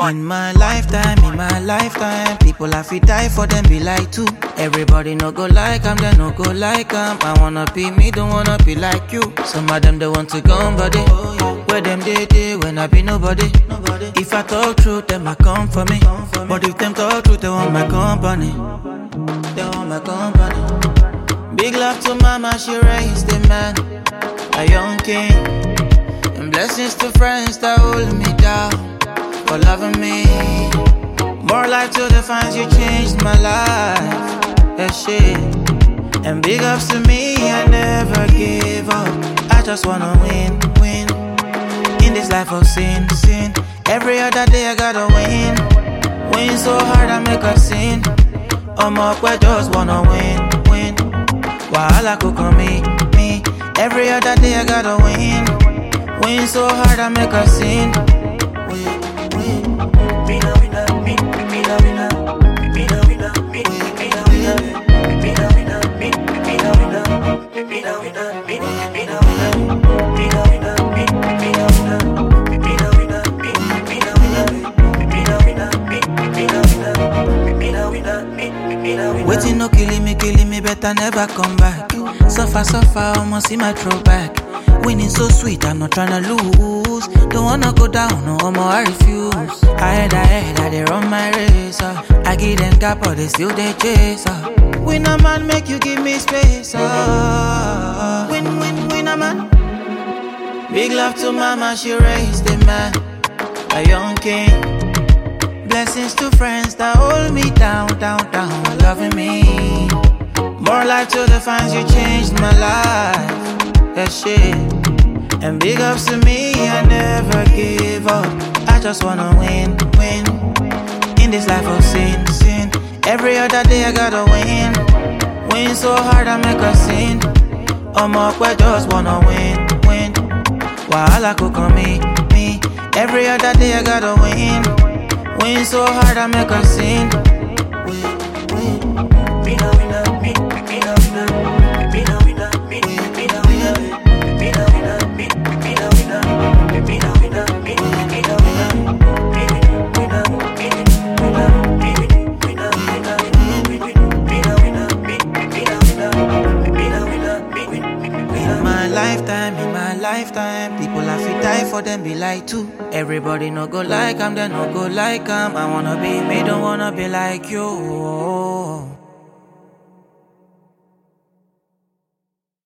In my lifetime, people have to die for them be like too. Everybody no go like them, they no go like them. I wanna be me, don't wanna be like you. Some of them they want to go body. Where them they when I be nobody. If I talk truth, them I come for me. But if them talk truth, they want my company. They want my company. Big love to mama, she raised a man, a young king. And blessings to friends that hold me down for loving me. More life to the fans, you changed my life. That shit. And big ups to me, I never give up. I just wanna win. In this life of sin. Every other day I gotta win. Win so hard I make a sin. I'm up, I just wanna win. Wahala could come me. Every other day I gotta win. Win so hard I make a sin. Waiting no killing me, better never come back. Suffer, almost see my throwback. Winning so sweet, I'm not tryna lose. Don't wanna go down, no more, I refuse. I they run my race. I give them gap, but they still they chase. Win a man, make you give me space. Win a man. Big love to mama, she raised a man, a young king. Blessings to friends that hold me down, loving me. More life to the fans, you changed my life. That shit. And big ups to me, I never give up. I just wanna win. In this life of sin. Every other day I gotta win. Win so hard I make a sin. I'm up, I just wanna win. Wahala could come me. Every other day I gotta win. Win so hard I make a sin. In my lifetime, people have to die for them be like too. Everybody no go like them, they no go like them. I wanna be me, don't wanna be like you.